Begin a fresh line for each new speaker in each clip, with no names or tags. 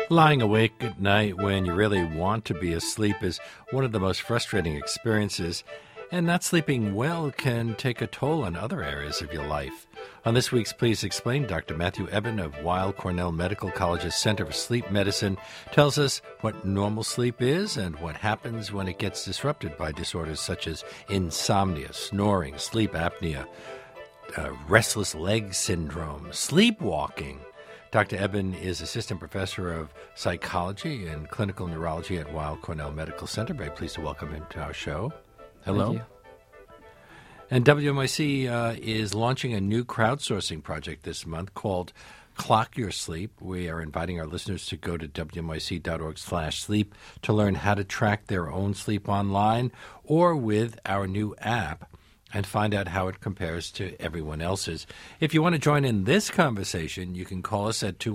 Lying awake at night when you really want to be asleep is one of the most frustrating experiences, and not sleeping well can take a toll on other areas of your life. On this week's Please Explain, Dr. Matthew Eben of Weill Cornell Medical College's Center for Sleep Medicine tells us what normal sleep is and what happens when it gets disrupted by disorders such as insomnia, snoring, sleep apnea, restless leg syndrome, sleepwalking. Dr. Eben is Assistant Professor of Psychology and Clinical Neurology at Weill Cornell Medical Center. Very pleased to welcome him to our show. Hello.
Thank you.
And WMIC is launching a new crowdsourcing project this month called Clock Your Sleep. We are inviting our listeners to go to WMIC.org/sleep to learn how to track their own sleep online or with our new app, and find out how it compares to everyone else's. If you want to join in this conversation, you can call us at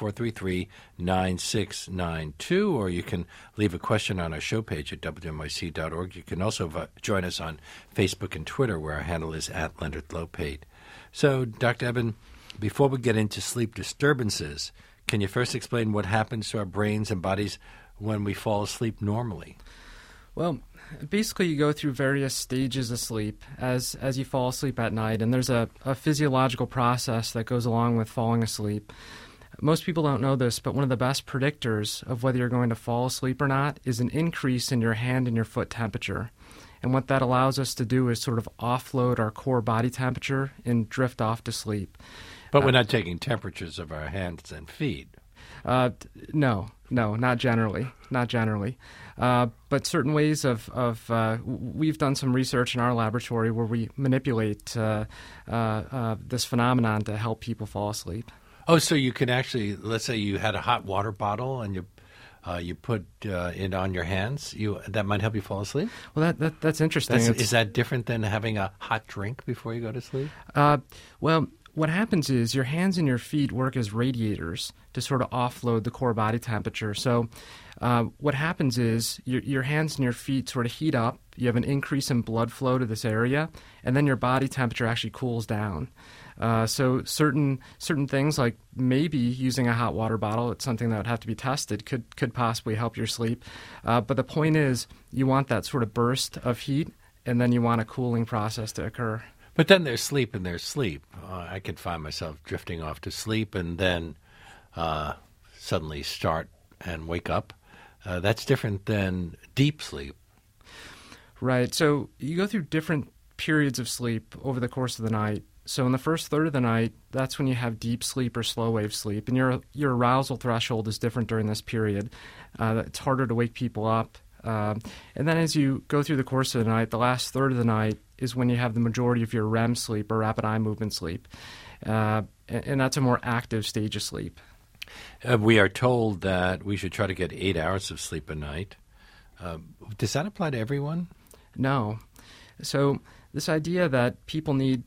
212-433-9692, or you can leave a question on our show page at WMIC.org. You can also join us on Facebook and Twitter, where our handle is @LeonardLopate. So, Dr. Eben, before we get into sleep disturbances, can you first explain what happens to our brains and bodies when we fall asleep normally?
Well, basically you go through various stages of sleep as you fall asleep at night, and there's a physiological process that goes along with falling asleep. Most people don't know this, but one of the best predictors of whether you're going to fall asleep or not is an increase in your hand and your foot temperature. And what that allows us to do is sort of offload our core body temperature and drift off to sleep.
But we're not taking temperatures of our hands and feet.
No, not generally. But certain ways we've done some research in our laboratory where we manipulate this phenomenon to help people fall asleep.
Oh, so you can actually, let's say you had a hot water bottle and you put it on your hands. That might help you fall asleep?
Well, that's interesting.
Is that different than having a hot drink before you go to sleep?
Well, what happens is your hands and your feet work as radiators to sort of offload the core body temperature. So what happens is your hands and your feet sort of heat up. You have an increase in blood flow to this area, and then your body temperature actually cools down. So certain things, like maybe using a hot water bottle, it's something that would have to be tested, could possibly help your sleep. But the point is, you want that sort of burst of heat, and then you want a cooling process to occur.
But then there's sleep and there's sleep. I could find myself drifting off to sleep and then suddenly start and wake up. That's different than deep sleep.
Right. So you go through different periods of sleep over the course of the night. So in the first third of the night, that's when you have deep sleep or slow wave sleep. And your arousal threshold is different during this period. It's harder to wake people up. And then as you go through the course of the night, the last third of the night is when you have the majority of your REM sleep or rapid eye movement sleep. And that's a more active stage of sleep.
We are told that we should try to get 8 hours of sleep a night. Does that apply to everyone?
No. So this idea that people need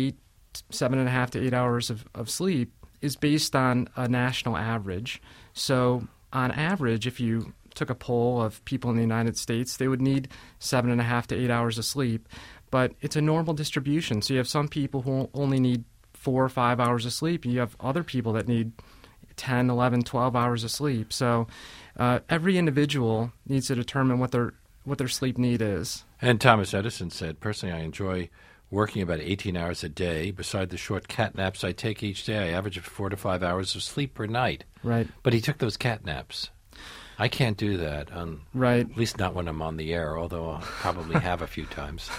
7.5 to 8 hours of sleep is based on a national average. So on average, if you took a poll of people in the United States, they would need 7.5 to 8 hours of sleep. But it's a normal distribution. So you have some people who only need 4 or 5 hours of sleep. You have other people that need 10, 11, 12 hours of sleep. So every individual needs to determine what their sleep need is.
And Thomas Edison said, personally, I enjoy working about 18 hours a day. Beside the short cat naps I take each day, I average 4 to 5 hours of sleep per night.
Right.
But he took those cat naps. I can't do that,
right.
At least not when I'm on the air, although I'll probably have a few times.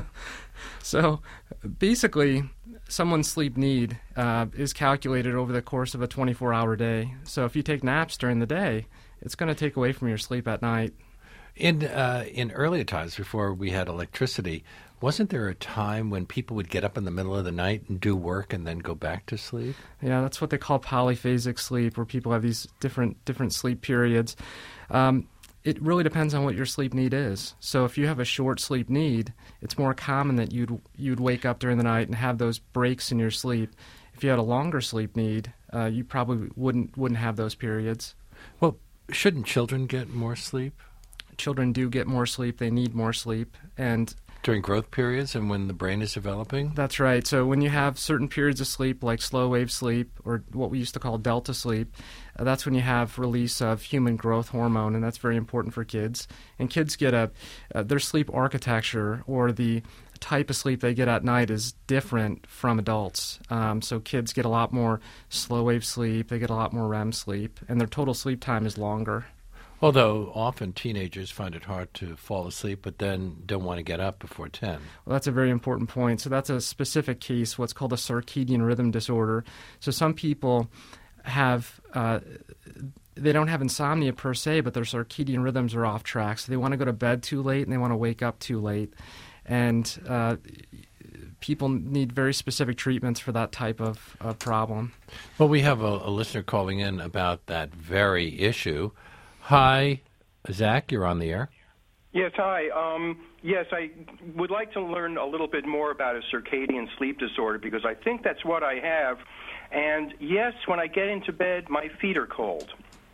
So basically, someone's sleep need is calculated over the course of a 24-hour day. So if you take naps during the day, it's going to take away from your sleep at night.
In earlier times, before we had electricity, wasn't there a time when people would get up in the middle of the night and do work and then go back to sleep?
Yeah, that's what they call polyphasic sleep, where people have these different sleep periods. It really depends on what your sleep need is. So if you have a short sleep need, it's more common that you'd wake up during the night and have those breaks in your sleep. If you had a longer sleep need, you probably wouldn't have those periods.
Well, shouldn't children get more sleep?
Children do get more sleep. They need more sleep. And
During growth periods and when the brain is developing?
That's right. So when you have certain periods of sleep, like slow wave sleep, or what we used to call delta sleep, that's when you have release of human growth hormone, and that's very important for kids. And kids get their sleep architecture, or the type of sleep they get at night, is different from adults. So kids get a lot more slow wave sleep, they get a lot more REM sleep, and their total sleep time is longer.
Although often teenagers find it hard to fall asleep, but then don't want to get up before 10.
Well, that's a very important point. So that's a specific case, what's called a circadian rhythm disorder. So some people have, they don't have insomnia per se, but their circadian rhythms are off track. So they want to go to bed too late and they want to wake up too late. And people need very specific treatments for that type of problem.
Well, we have a listener calling in about that very issue. Hi, Zach, you're on the air.
Yes, hi. Yes, I would like to learn a little bit more about a circadian sleep disorder because I think that's what I have. And yes, when I get into bed, my feet are cold.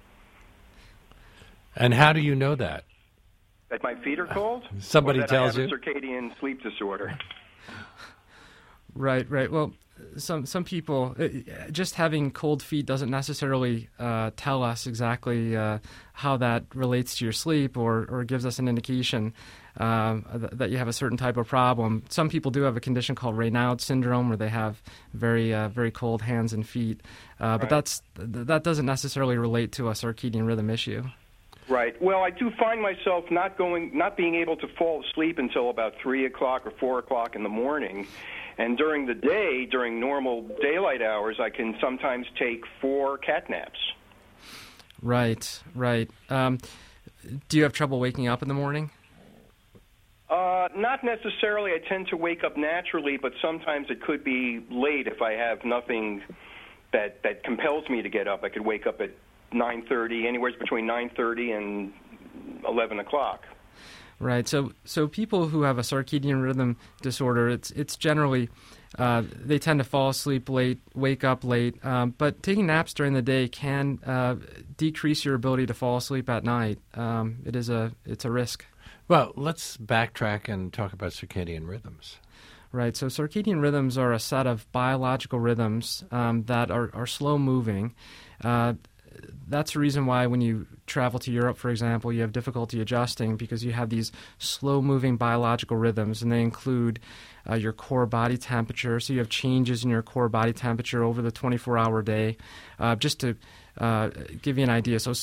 And how do you know that?
That my feet are cold?
Somebody
or that
tells
I have
you?
a circadian sleep disorder.
Right. Well, some people, just having cold feet doesn't necessarily tell us exactly how that relates to your sleep or gives us an indication that you have a certain type of problem. Some people do have a condition called Raynaud syndrome where they have very cold hands and feet, but that doesn't necessarily relate to a circadian rhythm issue.
Right. Well, I do find myself not being able to fall asleep until about 3 o'clock or 4 o'clock in the morning. And during the day, during normal daylight hours, I can sometimes take 4 cat naps.
Right. Do you have trouble waking up in the morning?
Not necessarily. I tend to wake up naturally, but sometimes it could be late if I have nothing that compels me to get up. I could wake up at 9:30, anywhere between 9:30 and 11 o'clock.
Right. So people who have a circadian rhythm disorder, it's generally they tend to fall asleep late, wake up late. But taking naps during the day can decrease your ability to fall asleep at night. It's a risk.
Well, let's backtrack and talk about circadian rhythms.
Right. So circadian rhythms are a set of biological rhythms that are slow moving. That's the reason why when you travel to Europe, for example, you have difficulty adjusting because you have these slow-moving biological rhythms, and they include your core body temperature. So you have changes in your core body temperature over the 24-hour day. Just to give you an idea, so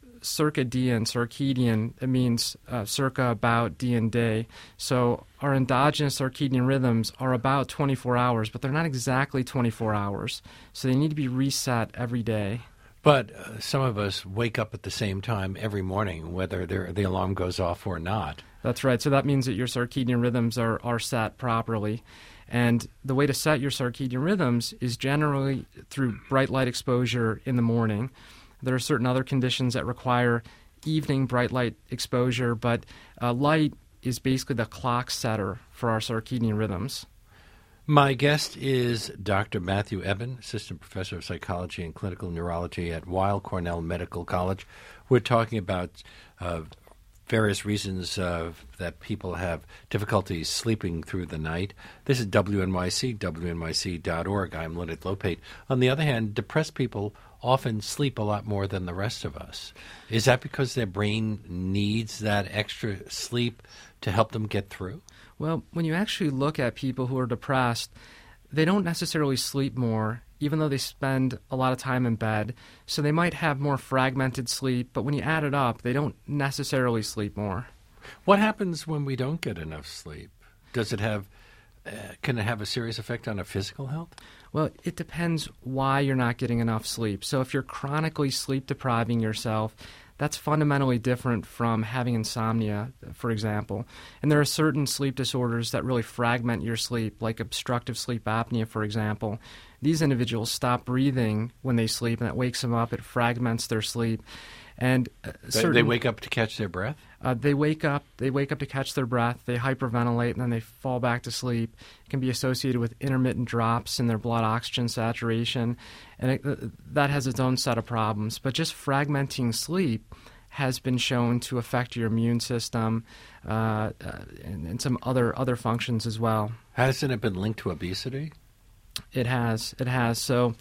circadian, it means circa, about, dian, day. So our endogenous circadian rhythms are about 24 hours, but they're not exactly 24 hours. So they need to be reset every day.
But some of us wake up at the same time every morning, whether the alarm goes off or not.
That's right. So that means that your circadian rhythms are set properly. And the way to set your circadian rhythms is generally through bright light exposure in the morning. There are certain other conditions that require evening bright light exposure, but light is basically the clock setter for our circadian rhythms.
My guest is Dr. Matthew Eben, Assistant Professor of Psychology and Clinical Neurology at Weill Cornell Medical College. We're talking about various reasons that people have difficulties sleeping through the night. This is WNYC, WNYC.org. I'm Leonard Lopate. On the other hand, depressed people often sleep a lot more than the rest of us. Is that because their brain needs that extra sleep to help them get through?
Well, when you actually look at people who are depressed, they don't necessarily sleep more, even though they spend a lot of time in bed. So they might have more fragmented sleep, but when you add it up, they don't necessarily sleep more.
What happens when we don't get enough sleep? Does it have can it have a serious effect on our physical health?
Well, it depends why you're not getting enough sleep. So if you're chronically sleep depriving yourself, that's fundamentally different from having insomnia, for example. And there are certain sleep disorders that really fragment your sleep, like obstructive sleep apnea, for example. These individuals stop breathing when they sleep, and that wakes them up. It fragments their sleep. And
they wake up to catch their breath?
They wake up to catch their breath. They hyperventilate, and then they fall back to sleep. It can be associated with intermittent drops in their blood oxygen saturation, and that has its own set of problems. But just fragmenting sleep has been shown to affect your immune system and some other functions as well.
Hasn't it been linked to obesity?
It has. So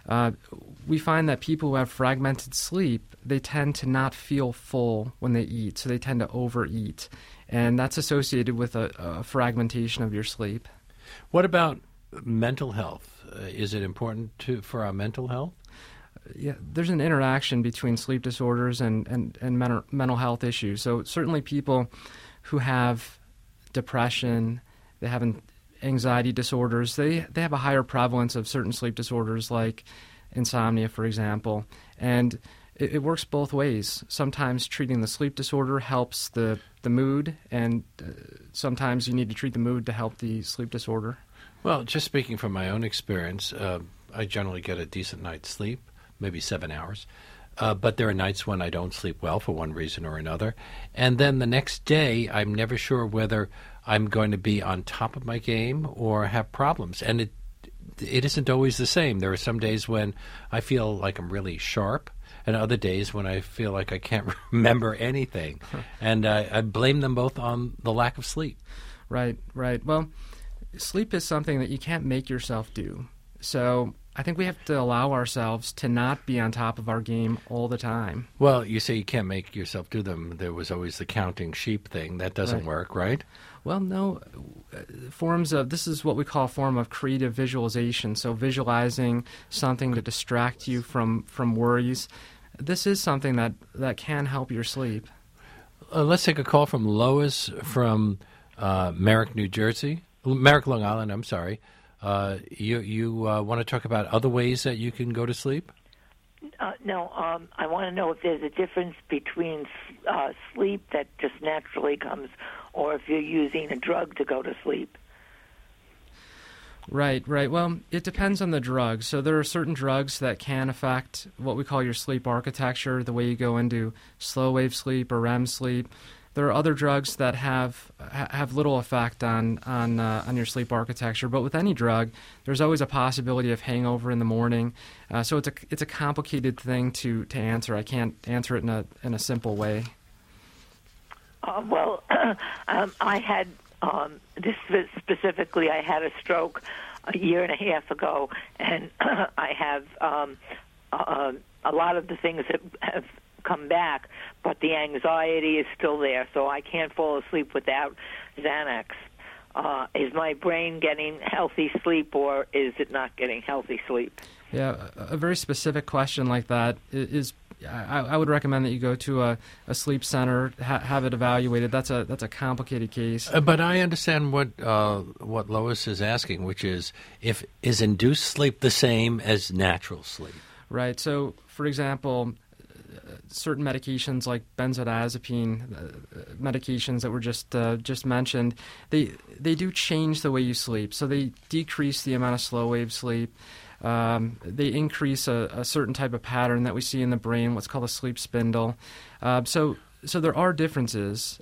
we find that people who have fragmented sleep, they tend to not feel full when they eat, so they tend to overeat. And that's associated with a fragmentation of your sleep.
What about mental health? Is it important for our mental health?
Yeah, there's an interaction between sleep disorders and mental health issues. So certainly people who have depression, they have anxiety disorders, they have a higher prevalence of certain sleep disorders like insomnia, for example. And it works both ways. Sometimes treating the sleep disorder helps the mood, and sometimes you need to treat the mood to help the sleep disorder.
Well, just speaking from my own experience, I generally get a decent night's sleep, maybe 7 hours. But there are nights when I don't sleep well for one reason or another. And then the next day, I'm never sure whether I'm going to be on top of my game or have problems. And it isn't always the same. There are some days when I feel like I'm really sharp, and other days when I feel like I can't remember anything. And I blame them both on the lack of sleep.
Right. Well, sleep is something that you can't make yourself do. So I think we have to allow ourselves to not be on top of our game all the time.
Well, you say you can't make yourself do them. There was always the counting sheep thing. That doesn't work, right?
Well, no. This is what we call a form of creative visualization. So visualizing something to distract you from worries. This is something that can help your sleep.
Let's take a call from Lois from Merrick, New Jersey. Merrick, Long Island, I'm sorry. You want to talk about other ways that you can go to sleep?
No, I want to know if there's a difference between sleep that just naturally comes or if you're using a drug to go to sleep.
Right. Well, it depends on the drug. So there are certain drugs that can affect what we call your sleep architecture, the way you go into slow wave sleep or REM sleep. There are other drugs that have little effect on your sleep architecture, but with any drug, there's always a possibility of hangover in the morning. So it's a complicated thing to answer. I can't answer it in a simple way.
Well, I had this specifically. I had a stroke a year and a half ago, and I have a lot of the things that have come back, but the anxiety is still there, so I can't fall asleep without Xanax. Is my brain getting healthy sleep, or is it not getting healthy sleep?
Yeah, a very specific question like that is I would recommend that you go to a sleep center, have it evaluated. That's a complicated case.
But I understand what Lois is asking, which is is induced sleep the same as natural sleep?
Right. So, for example, certain medications like benzodiazepine medications that were just mentioned, they do change the way you sleep. So they decrease the amount of slow wave sleep. They increase a certain type of pattern that we see in the brain, what's called a sleep spindle. So there are differences.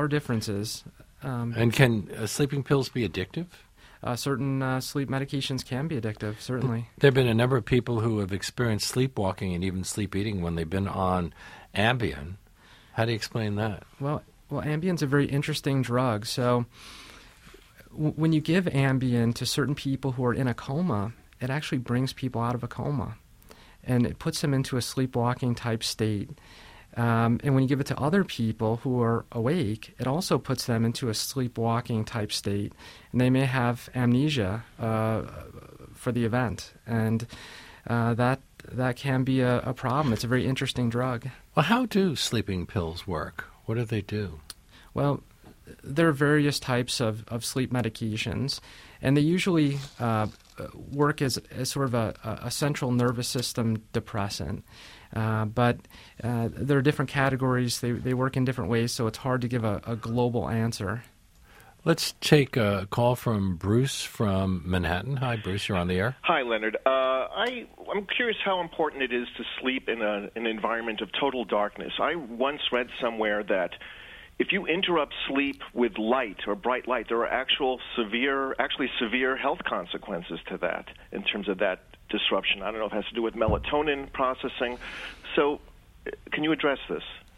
And can sleeping pills be addictive?
Certain sleep medications can be addictive, certainly.
There have been a number of people who have experienced sleepwalking and even sleep eating when they've been on Ambien. How do you explain that?
Well, Ambien's a very interesting drug. So when you give Ambien to certain people who are in a coma, it actually brings people out of a coma, and it puts them into a sleepwalking type state. And when you give it to other people who are awake, it also puts them into a sleepwalking type state, and they may have amnesia for the event, and that can be a problem. It's a very interesting drug.
Well, how do sleeping pills work? What do they do?
Well, there are various types of sleep medications, and they usually work as sort of a central nervous system depressant. But there are different categories. They work in different ways, so it's hard to give a global answer.
Let's take a call from Bruce from Manhattan. Hi, Bruce. You're on the air.
Hi, Leonard. I'm curious how important it is to sleep in an environment of total darkness. I once read somewhere that if you interrupt sleep with light or bright light, there are actually severe health consequences to that in terms of that disruption. I don't know if it has to do with melatonin processing. So can you address this?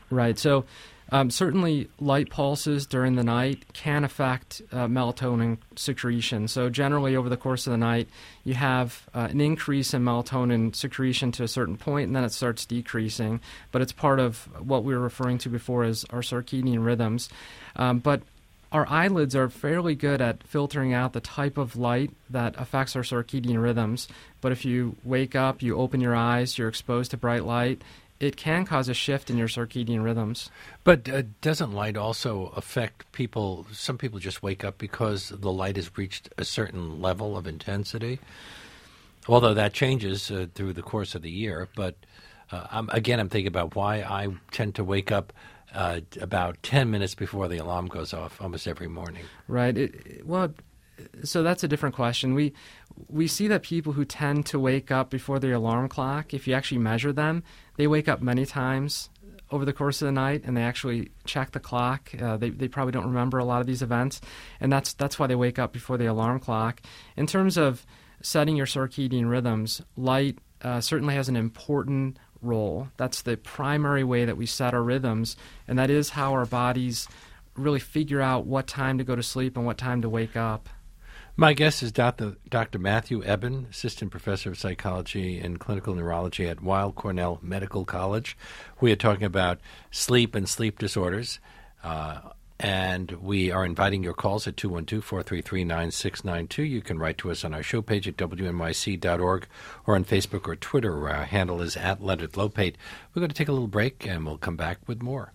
Right. So certainly light pulses during the night can affect melatonin secretion. So generally over the course of the night, you have an increase in melatonin secretion to a certain point, and then it starts decreasing. But it's part of what we were referring to before as our circadian rhythms. But our eyelids are fairly good at filtering out the type of light that affects our circadian rhythms. But if you wake up, you open your eyes, you're exposed to bright light, it can cause a shift in your circadian rhythms.
But doesn't light also affect people? Some people just wake up because the light has reached a certain level of intensity, although that changes through the course of the year. But I'm thinking about why I tend to wake up about 10 minutes before the alarm goes off almost every morning.
Right. So that's a different question. We see that people who tend to wake up before the alarm clock, if you actually measure them, they wake up many times over the course of the night, and they actually check the clock. They probably don't remember a lot of these events, and that's why they wake up before the alarm clock. In terms of setting your circadian rhythms, light certainly has an important role. That's the primary way that we set our rhythms, and that is how our bodies really figure out what time to go to sleep and what time to wake up.
My guest is Dr. Matthew Eben, Assistant Professor of Psychology and Clinical Neurology at Weill Cornell Medical College. We are talking about sleep and sleep disorders, and we are inviting your calls at 212-433-9692. You can write to us on our show page at wnyc.org or on Facebook or Twitter, where our handle is @LeonardLopate. We're going to take a little break, and we'll come back with more.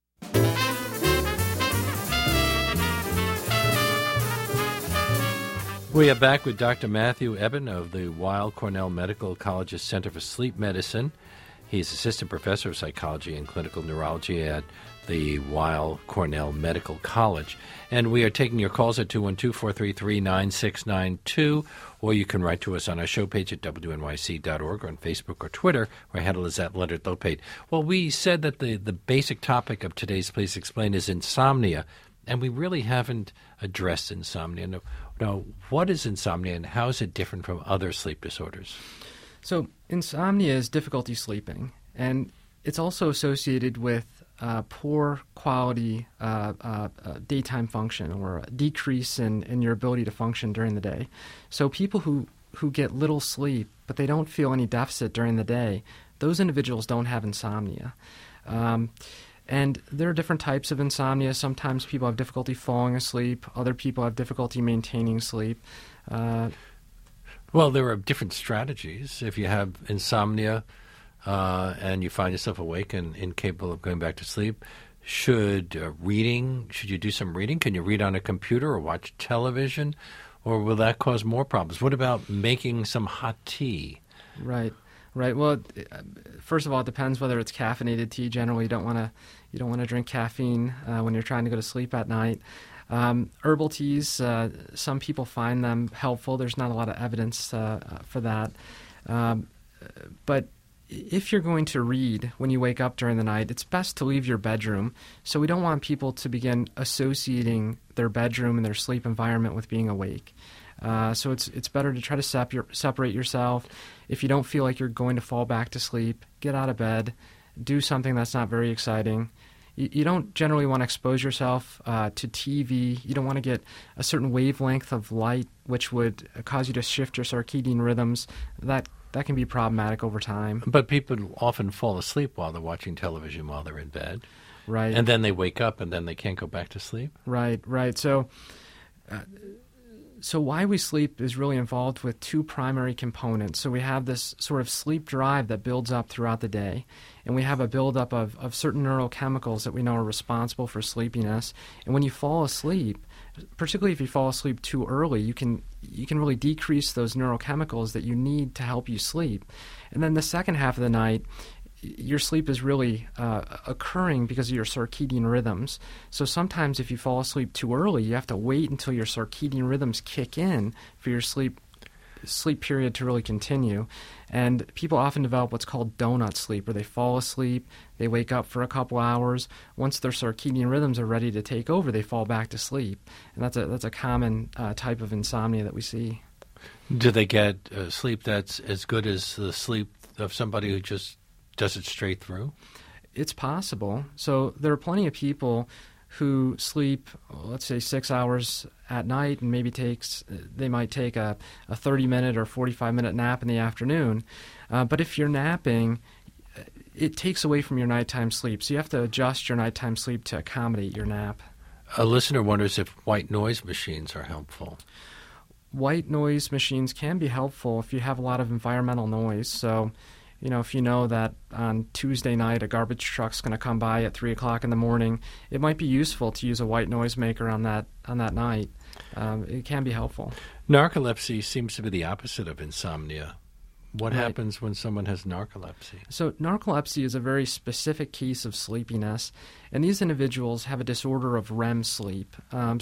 We are back with Dr. Matthew Eben of the Weill Cornell Medical College's Center for Sleep Medicine. He's Assistant Professor of Psychology and Clinical Neurology at the Weill Cornell Medical College. And we are taking your calls at 212-433-9692, or you can write to us on our show page at wnyc.org or on Facebook or Twitter, where our handle is @LeonardLopate. Well, we said that the basic topic of today's Please Explain is insomnia, and we really haven't addressed insomnia. Now, what is insomnia, and how is it different from other sleep disorders?
So insomnia is difficulty sleeping, and it's also associated with poor quality daytime function, or a decrease in your ability to function during the day. So people who get little sleep, but they don't feel any deficit during the day, those individuals don't have insomnia. And there are different types of insomnia. Sometimes people have difficulty falling asleep. Other people have difficulty maintaining sleep.
Well, there are different strategies. If you have insomnia and you find yourself awake and incapable of going back to sleep, should you do some reading? Can you read on a computer or watch television? Or will that cause more problems? What about making some hot tea?
Right. Well, first of all, it depends whether it's caffeinated tea. Generally, you don't want to drink caffeine when you're trying to go to sleep at night. Herbal teas, some people find them helpful. There's not a lot of evidence for that. But if you're going to read when you wake up during the night, it's best to leave your bedroom. So we don't want people to begin associating their bedroom and their sleep environment with being awake. So it's better to try to separate yourself. If you don't feel like you're going to fall back to sleep, get out of bed, do something that's not very exciting. You don't generally want to expose yourself to TV. You don't want to get a certain wavelength of light, which would cause you to shift your circadian rhythms. That can be problematic over time.
But people often fall asleep while they're watching television while they're in bed.
Right.
And then they wake up and then they can't go back to sleep.
Right. So why we sleep is really involved with two primary components. So we have this sort of sleep drive that builds up throughout the day, and we have a buildup of certain neurochemicals that we know are responsible for sleepiness. And when you fall asleep, particularly if you fall asleep too early, you can really decrease those neurochemicals that you need to help you sleep. And then the second half of the night, your sleep is really occurring because of your circadian rhythms. So sometimes if you fall asleep too early, you have to wait until your circadian rhythms kick in for your sleep period to really continue. And people often develop what's called donut sleep, where they fall asleep, they wake up for a couple hours. Once their circadian rhythms are ready to take over, they fall back to sleep. And that's a common type of insomnia that we see.
Do they get sleep that's as good as the sleep of somebody who just does it straight through?
it's possible. So there are plenty of people who sleep, let's say, 6 hours at night, and maybe they might take a 30-minute or 45-minute nap in the afternoon. But if you're napping, it takes away from your nighttime sleep. So you have to adjust your nighttime sleep to accommodate your nap.
A listener wonders if white noise machines are helpful.
White noise machines can be helpful if you have a lot of environmental noise. So, if you know that on Tuesday night a garbage truck's going to come by at 3 o'clock in the morning, it might be useful to use a white noise maker on that night. It can be helpful.
Narcolepsy seems to be the opposite of insomnia. What
Right.
happens when someone has narcolepsy?
So narcolepsy is a very specific case of sleepiness, and these individuals have a disorder of REM sleep.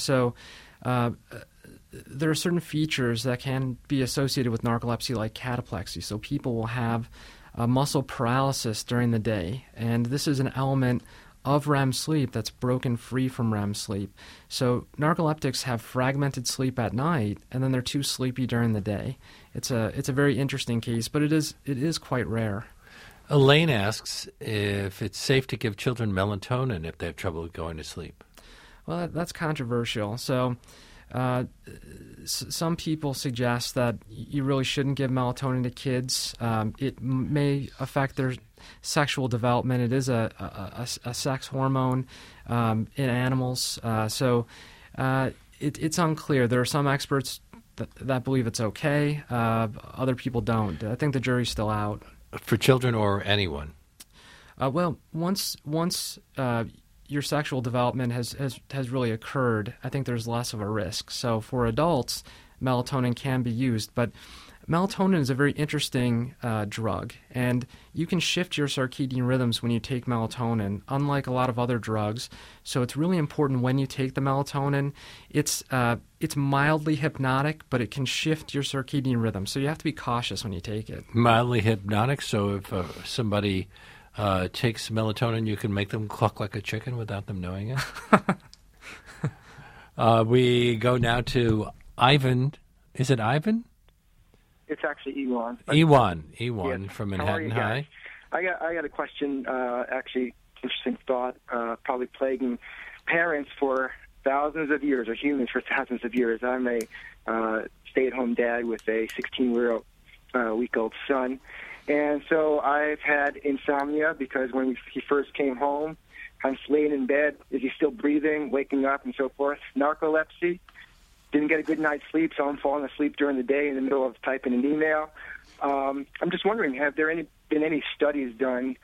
There are certain features that can be associated with narcolepsy, like cataplexy. So people will have muscle paralysis during the day, and this is an element of REM sleep that's broken free from REM sleep. So narcoleptics have fragmented sleep at night, and then they're too sleepy during the day. It's a very interesting case, but it is quite rare.
Elaine asks if it's safe to give children melatonin if they have trouble going to sleep.
Well, that's controversial. So some people suggest that you really shouldn't give melatonin to kids. It may affect their sexual development. It is a sex hormone in animals. It's unclear. There are some experts that believe it's okay. Other people don't. I think the jury's still out.
For children or anyone?
Well, once your sexual development has really occurred, I think there's less of a risk. So for adults, melatonin can be used, but melatonin is a very interesting drug, and you can shift your circadian rhythms when you take melatonin, unlike a lot of other drugs. So it's really important when you take the melatonin. It's mildly hypnotic, but it can shift your circadian rhythm. So you have to be cautious when you take it.
Mildly hypnotic, so if somebody takes melatonin, you can make them cluck like a chicken without them knowing it. We go now to Ivan. Is it Ivan?
It's actually Ewan.
Ewan
Yes.
from
How are
Manhattan
you
High.
guys? I got a question, actually interesting thought, probably plaguing parents for thousands of years, or humans for thousands of years. I'm a stay-at-home dad with a 16-week-old son. And so I've had insomnia because when he first came home, I'm laying in bed. Is he still breathing, waking up, and so forth? Narcolepsy. Didn't get a good night's sleep, so I'm falling asleep during the day in the middle of typing an email. I'm just wondering, have there been any studies done,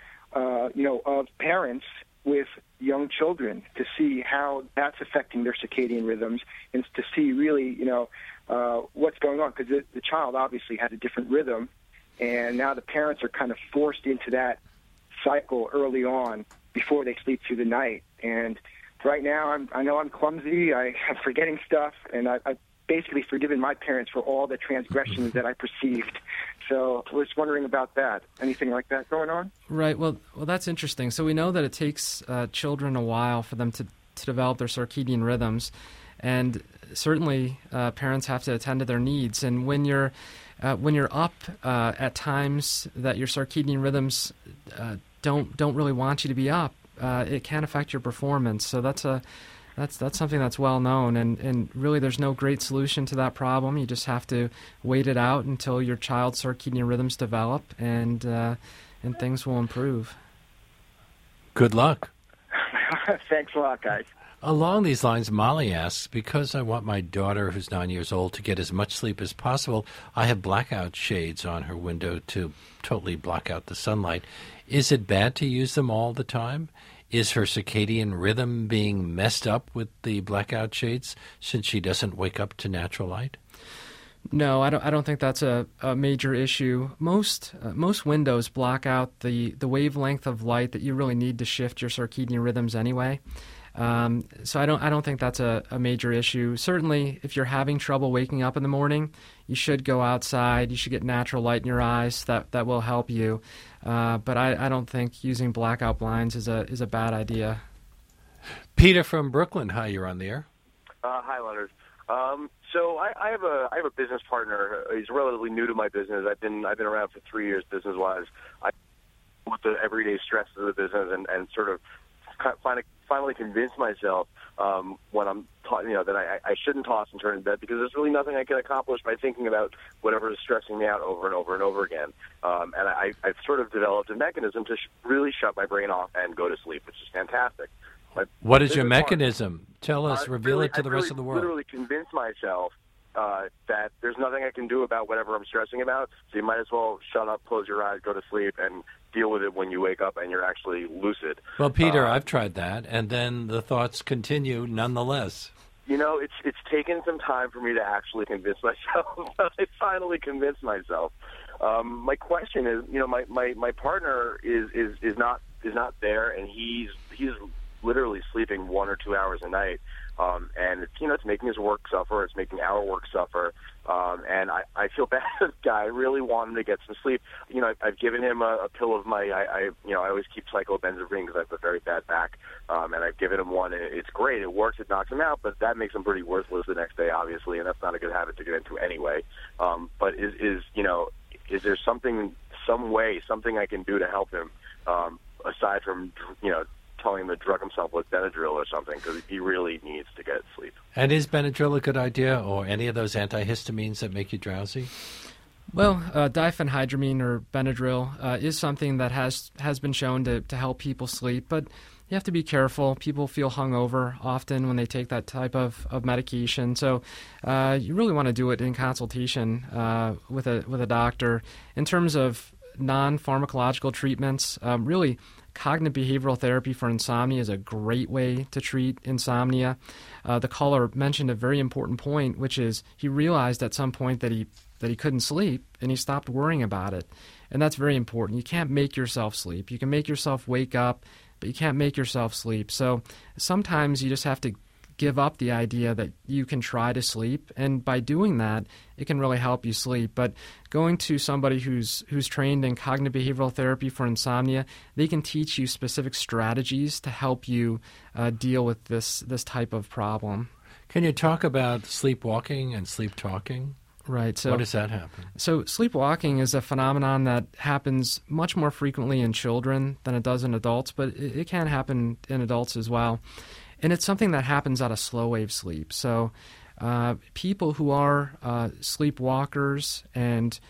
of parents with young children to see how that's affecting their circadian rhythms and to see really, what's going on? Because the child obviously had a different rhythm, and now the parents are kind of forced into that cycle early on before they sleep through the night. And right now, I know I'm clumsy. I'm forgetting stuff, and I've basically forgiven my parents for all the transgressions that I perceived. So I was wondering about that. Anything like that going on?
Right. Well, that's interesting. So we know that it takes children a while for them to develop their circadian rhythms, and certainly parents have to attend to their needs. And when you're up at times that your circadian rhythms don't really want you to be up, it can affect your performance. So that's something that's well known, and really there's no great solution to that problem. You just have to wait it out until your child's circadian rhythms develop, and things will improve.
Good luck.
Thanks a lot, guys.
Along these lines, Molly asks, because I want my daughter, who's 9 years old, to get as much sleep as possible, I have blackout shades on her window to totally block out the sunlight. Is it bad to use them all the time? Is her circadian rhythm being messed up with the blackout shades since she doesn't wake up to natural light?
No, I don't think that's a major issue. Most windows block out the wavelength of light that you really need to shift your circadian rhythms anyway. So I don't think that's a major issue. Certainly, if you're having trouble waking up in the morning, you should go outside. You should get natural light in your eyes. That will help you. But I don't think using blackout blinds is a bad idea.
Peter from Brooklyn, hi, you're on the air.
Hi, Leonard. So I have a business partner. He's relatively new to my business. I've been around for 3 years business wise. with the everyday stresses of the business and sort of finally convince myself when I'm that I shouldn't toss and turn in bed, because there's really nothing I can accomplish by thinking about whatever is stressing me out over and over and over again. And I've sort of developed a mechanism to really shut my brain off and go to sleep, which is fantastic.
What is your mechanism? Tell us, reveal it to the rest of the world.
I literally convince myself that there's nothing I can do about whatever I'm stressing about, so you might as well shut up, close your eyes, go to sleep, and deal with it when you wake up and you're actually lucid.
Well, Peter, I've tried that, and then the thoughts continue nonetheless.
It's taken some time for me to actually convince myself, but I finally convinced myself. My question is, my partner is not there, and he's literally sleeping 1 or 2 hours a night. And it's making his work suffer. It's making our work suffer. And I feel bad for the guy. I really want him to get some sleep. I've given him a pill of my, I always keep cyclobenzaprine because I have a very bad back. And I've given him one, and it's great. It works. It knocks him out, but that makes him pretty worthless the next day, obviously, and that's not a good habit to get into anyway. But is there some way I can do to help him, aside from, telling him to drug himself with Benadryl or something, because he really needs to get sleep.
And is Benadryl a good idea, or any of those antihistamines that make you drowsy?
Well, diphenhydramine or Benadryl is something that has been shown to help people sleep, but you have to be careful. People feel hungover often when they take that type of medication, so you really want to do it in consultation with a doctor. In terms of non-pharmacological treatments, really, cognitive behavioral therapy for insomnia is a great way to treat insomnia. The caller mentioned a very important point, which is he realized at some point that he couldn't sleep, and he stopped worrying about it. And that's very important. You can't make yourself sleep. You can make yourself wake up, but you can't make yourself sleep. So sometimes you just have to give up the idea that you can try to sleep, and by doing that, it can really help you sleep. But going to somebody who's trained in cognitive behavioral therapy for insomnia, they can teach you specific strategies to help you deal with this type of problem.
Can you talk about sleepwalking and sleep talking?
Right. So,
what does that happen?
So sleepwalking is a phenomenon that happens much more frequently in children than it does in adults, but it can happen in adults as well. And it's something that happens out of slow-wave sleep. So people who are sleepwalkers, and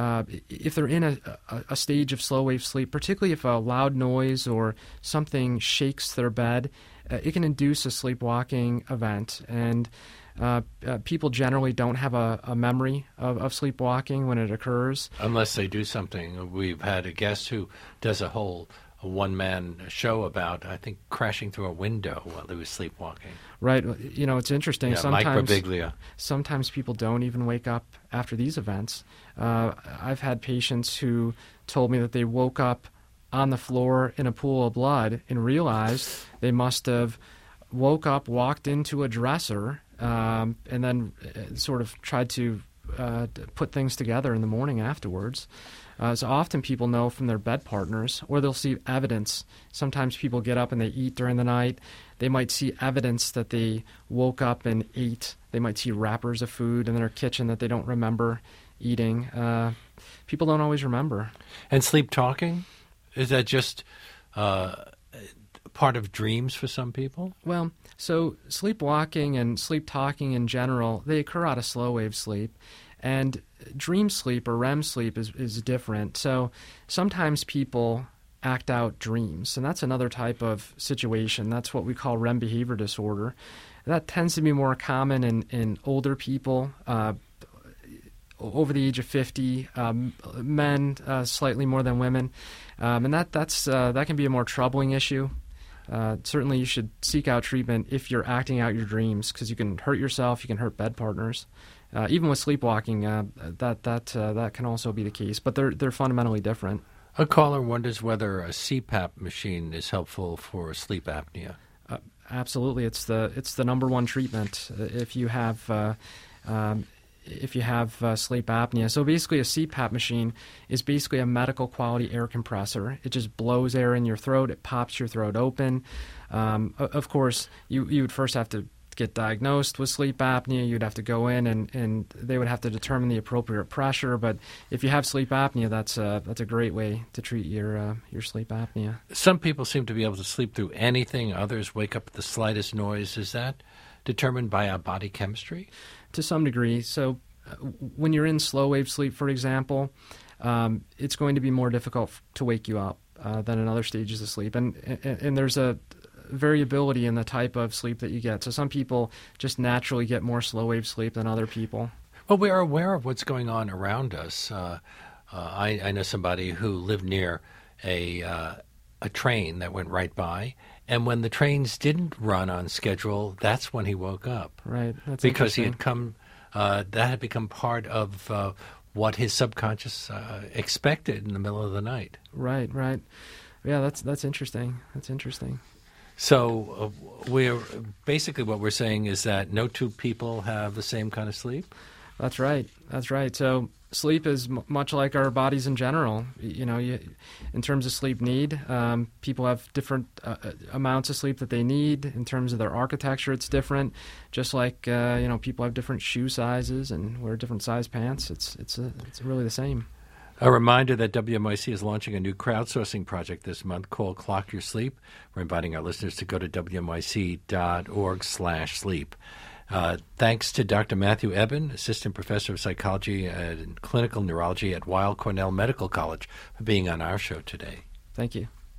if they're in a stage of slow-wave sleep, particularly if a loud noise or something shakes their bed, it can induce a sleepwalking event. And people generally don't have a memory of sleepwalking when it occurs.
Unless they do something. We've had a guest who does a one-man show about, I think, crashing through a window while he was sleepwalking.
Right. It's interesting.
Yeah, Mike Birbiglia.
Sometimes people don't even wake up after these events. I've had patients who told me that they woke up on the floor in a pool of blood and realized they must have woke up, walked into a dresser, and then sort of tried to put things together in the morning afterwards. So often people know from their bed partners, or they'll see evidence. Sometimes people get up and they eat during the night. They might see evidence that they woke up and ate. They might see wrappers of food in their kitchen that they don't remember eating. People don't always remember.
And sleep talking? Is that just part of dreams for some people?
Well, so sleepwalking and sleep talking in general, they occur out of slow-wave sleep. And dream sleep or REM sleep is different. So sometimes people act out dreams, and that's another type of situation. That's what we call REM behavior disorder. That tends to be more common in older people, over the age of 50, men slightly more than women. And that can be a more troubling issue. Certainly you should seek out treatment if you're acting out your dreams, because you can hurt yourself, you can hurt bed partners. Even with sleepwalking, that can also be the case, but they're fundamentally different.
A caller wonders whether a CPAP machine is helpful for sleep apnea.
Absolutely, it's the number one treatment if you have sleep apnea. So basically, a CPAP machine is basically a medical quality air compressor. It just blows air in your throat. It pops your throat open. Of course, you would first have to get diagnosed with sleep apnea. You'd have to go in and they would have to determine the appropriate pressure. But if you have sleep apnea, that's a great way to treat your sleep apnea.
Some people seem to be able to sleep through anything. Others wake up at the slightest noise. Is that determined by our body chemistry?
To some degree. So when you're in slow wave sleep, for example, it's going to be more difficult to wake you up than in other stages of sleep. And there's a variability in the type of sleep that you get. So some people just naturally get more slow wave sleep than other people.
Well, we are aware of what's going on around us. I know somebody who lived near a train that went right by, and when the trains didn't run on schedule, that's when he woke up.
Right. That's
because he had come. That had become part of what his subconscious expected in the middle of the night.
Right. Yeah, that's interesting. That's interesting.
So we're basically what we're saying is that no two people have the same kind of sleep?
That's right. So sleep is much like our bodies in general. In terms of sleep need, people have different amounts of sleep that they need. In terms of their architecture, it's different. Just like people have different shoe sizes and wear different size pants. It's really the same.
A reminder that WMIC is launching a new crowdsourcing project this month called Clock Your Sleep. We're inviting our listeners to go to WMIC.org/sleep. Thanks to Dr. Matthew Eben, Assistant Professor of Psychology and Clinical Neurology at Weill Cornell Medical College, for being on our show today.
Thank you.